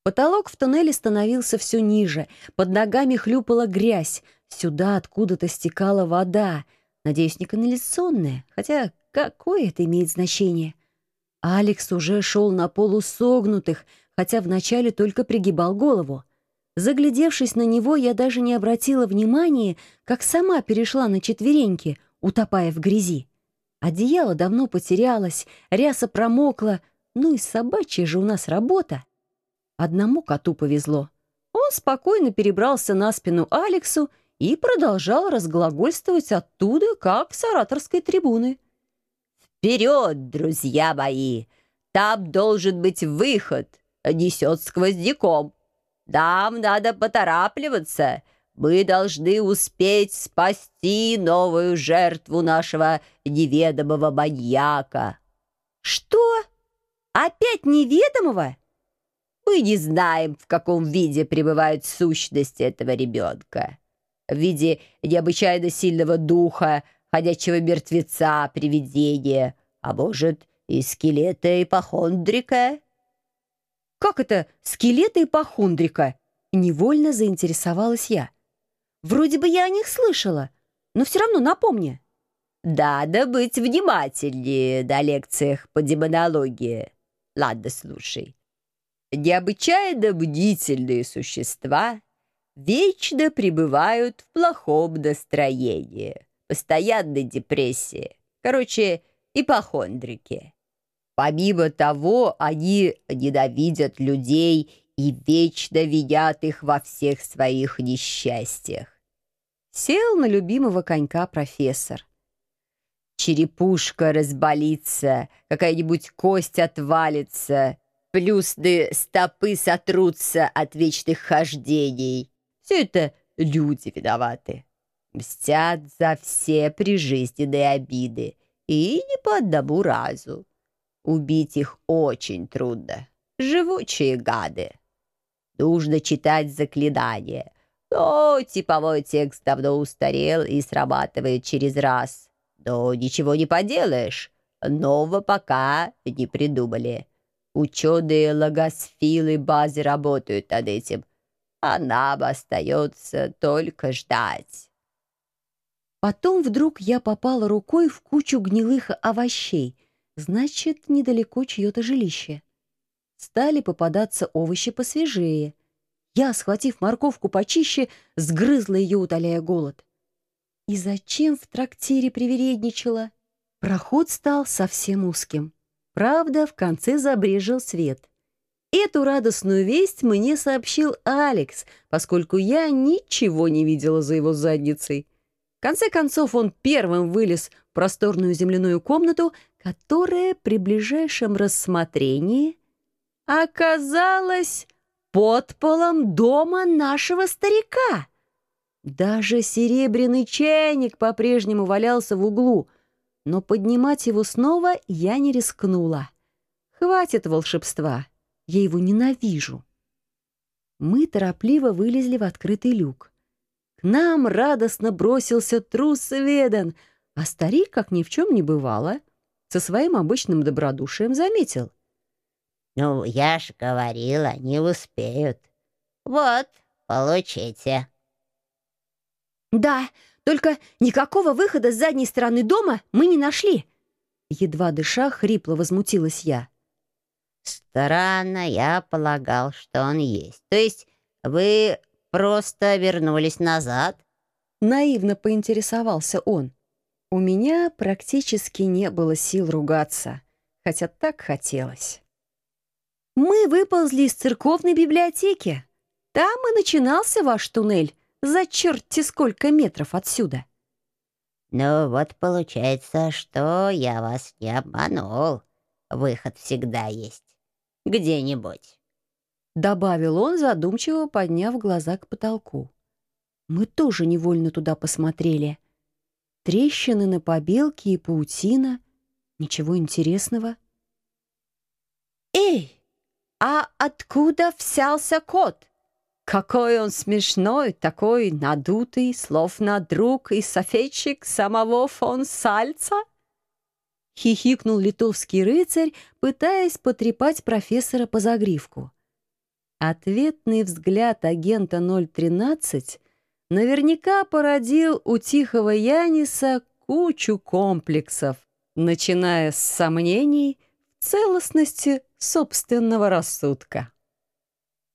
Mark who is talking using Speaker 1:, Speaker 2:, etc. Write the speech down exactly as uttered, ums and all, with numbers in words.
Speaker 1: Потолок в туннеле становился все ниже, под ногами хлюпала грязь, сюда откуда-то стекала вода, надеюсь, не канализационная, хотя какое это имеет значение? Алекс уже шел на полусогнутых, хотя вначале только пригибал голову. Заглядевшись на него, я даже не обратила внимания, как сама перешла на четвереньки, утопая в грязи. Одеяло давно потерялось, ряса промокла, ну и собачья же у нас работа. Одному коту повезло. Он спокойно перебрался на спину Алексу и продолжал разглагольствовать оттуда, как с ораторской трибуны.
Speaker 2: «Вперед, друзья мои! Там должен быть выход, несет сквозняком. Нам надо поторапливаться. Мы должны успеть спасти новую жертву нашего неведомого маньяка».
Speaker 1: «Что? Опять неведомого?»
Speaker 2: «Мы не знаем, в каком виде пребывает сущность этого ребенка. В виде необычайно сильного духа, ходячего мертвеца, привидения, а может, и скелета ипохондрика».
Speaker 1: «Как это скелеты ипохондрика?» Невольно заинтересовалась я. «Вроде бы я о них слышала, но все равно напомни».
Speaker 2: «Надо быть внимательнее на лекциях по демонологии. Ладно, слушай. Необычайно бдительные существа вечно пребывают в плохом настроении, постоянной депрессии. Короче, ипохондрики. Помимо того, они ненавидят людей и вечно винят их во всех своих несчастьях».
Speaker 1: Сел на любимого конька профессор.
Speaker 2: Черепушка разболится, какая-нибудь кость отвалится, плюсные стопы сотрутся от вечных хождений. Все это люди виноваты. Мстят за все прижизненные обиды, и не по одному разу. Убить их очень трудно. Живучие гады. Нужно читать заклинания. Но типовой текст давно устарел и срабатывает через раз. Но ничего не поделаешь. Нового пока не придумали. Ученые логосфилы базы работают над этим, а нам остается только ждать.
Speaker 1: Потом вдруг я попала рукой в кучу гнилых овощей. Значит, недалеко чье-то жилище. Стали попадаться овощи посвежее. Я, схватив морковку почище, сгрызла ее, утоляя голод. И зачем в трактире привередничала? Проход стал совсем узким. Правда, в конце забрезжил свет. Эту радостную весть мне сообщил Алекс, поскольку я ничего не видела за его задницей. В конце концов, он первым вылез в просторную земляную комнату, которая при ближайшем рассмотрении оказалась под полом дома нашего старика. Даже серебряный чайник по-прежнему валялся в углу, но поднимать его снова я не рискнула. Хватит волшебства, я его ненавижу. Мы торопливо вылезли в открытый люк. К нам радостно бросился трус Ведан, а старик, как ни в чем не бывало, со своим обычным добродушием заметил.
Speaker 3: «Ну, я ж говорила, не успеют. Вот, получите».
Speaker 1: «Да, только никакого выхода с задней стороны дома мы не нашли!» Едва дыша, хрипло возмутилась я.
Speaker 3: «Странно, я полагал, что он есть. То есть вы просто вернулись назад?»
Speaker 1: Наивно поинтересовался он. У меня практически не было сил ругаться, хотя так хотелось. «Мы выползли из церковной библиотеки. Там и начинался ваш туннель. За черти сколько метров отсюда!»
Speaker 3: «Ну вот получается, что я вас не обманул. Выход всегда есть. Где-нибудь».
Speaker 1: Добавил он, задумчиво подняв глаза к потолку. Мы тоже невольно туда посмотрели. Трещины на побелке и паутина. Ничего интересного. «Эй, а откуда взялся кот? Какой он смешной, такой надутый, словно друг и софетчик самого фон Сальца!» Хихикнул литовский рыцарь, пытаясь потрепать профессора по загривку. Ответный взгляд агента ноль тринадцать наверняка породил у тихого Яниса кучу комплексов, начиная с сомнений в целостности собственного рассудка.